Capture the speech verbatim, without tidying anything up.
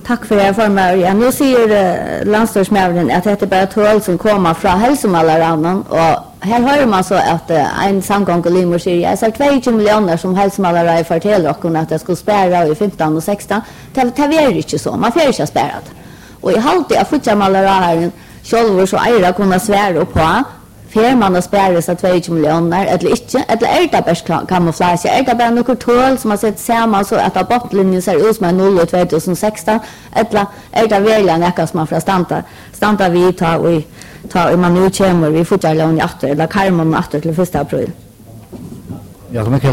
Tack för det, formar. Ja, nu säger uh, landstorsmävren att det är bara tål som kommer från hälsomallarannan och här hör man så att uh, en samgång och limor säger jag sa tjugo miljoner som hälsomallarare förtäller och att det skulle spärra i femton och sexton. Det, det är inte så, man får inte spärra det. Och i halvtid av futsamallararen själva så är det kunna svära på för man har spärrat sig tjugo miljoner eller inte, eller är det bara kamouflage, är det bara något tål som har sett samman så att abortlinjen ser ut som en noll i tjugo sexton, eller är det verkligen något som man får stanta, stanta vid ta och ta och man nu kommer vi fortsätter lån i åter, eller karmon åter till första april. Ja,